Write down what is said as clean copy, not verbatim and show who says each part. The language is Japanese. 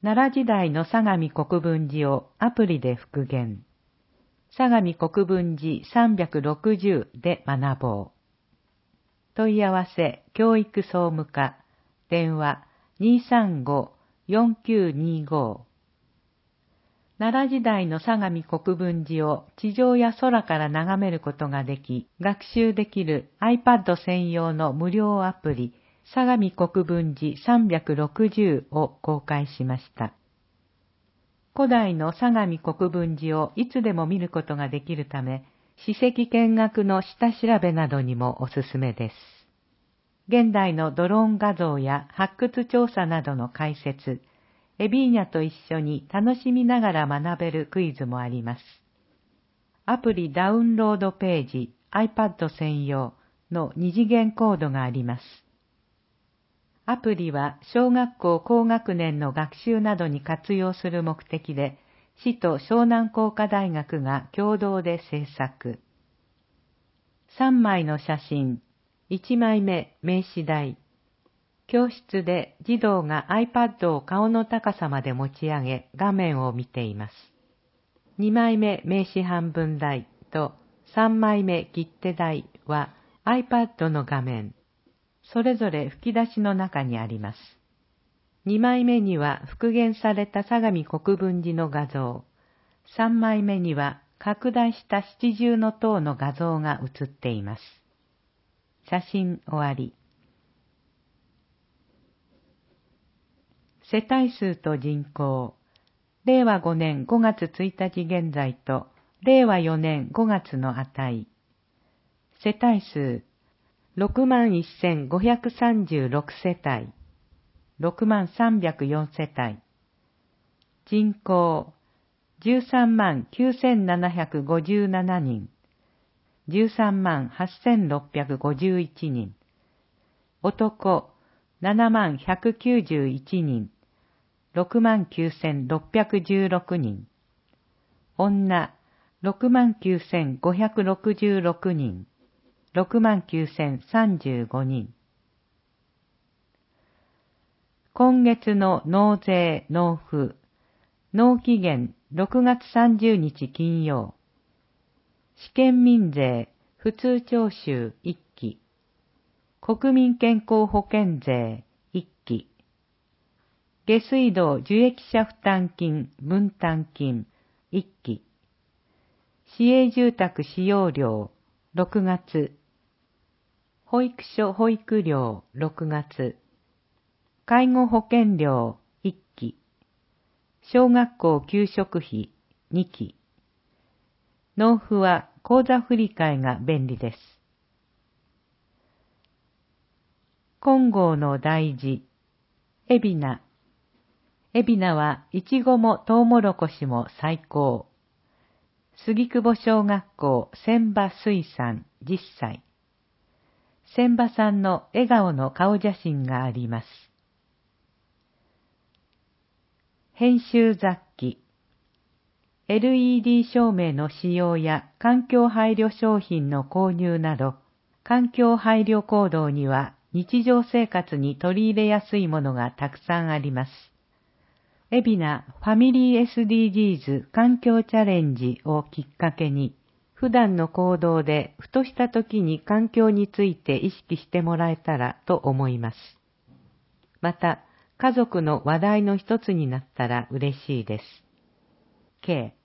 Speaker 1: 奈良時代の相模国分寺をアプリで復元。相模国分寺360で学ぼう。問い合わせ教育総務課電話 235-4925。奈良時代の相模国分寺を地上や空から眺めることができ、学習できる iPad 専用の無料アプリ、相模国分寺360を公開しました。古代の相模国分寺をいつでも見ることができるため、史跡見学の下調べなどにもおすすめです。現代のドローン画像や発掘調査などの解説、エビーニャと一緒に楽しみながら学べるクイズもあります。アプリダウンロードページ iPad 専用の二次元コードがあります。アプリは小学校高学年の学習などに活用する目的で、市と湘南工科大学が共同で制作。3枚の写真、1枚目名刺台。教室で児童が iPad を顔の高さまで持ち上げ画面を見ています。2枚目名刺半分台と3枚目切手台は iPad の画面。それぞれ吹き出しの中にあります。2枚目には復元された相模国分寺の画像。3枚目には拡大した七重の塔の画像が写っています。写真終わり。世帯数と人口。令和5年5月1日現在と令和4年5月の値。世帯数 61,536 世帯。6304世帯。人口 139,757 人。138,651人。男79,191人。69,616人。女69,566人。69,035人。今月の納税納付。納期限6月30日金曜。試験民税普通徴収1期。国民健康保険税1期。下水道受益者負担金分担金1期。市営住宅使用料6月。保育所保育料6月。介護保険料1期。小学校給食費2期。納付は口座振替が便利です。金剛の大事。海老名。海老名はいちごもトウモロコシも最高。杉久保小学校千葉水産10歳。千葉さんの笑顔の顔写真があります。編集雑記。LED 照明の使用や環境配慮商品の購入など、環境配慮行動には日常生活に取り入れやすいものがたくさんあります。海老名ファミリー SDGs 環境チャレンジをきっかけに、普段の行動でふとした時に環境について意識してもらえたらと思います。また、家族の話題の一つになったら嬉しいです。K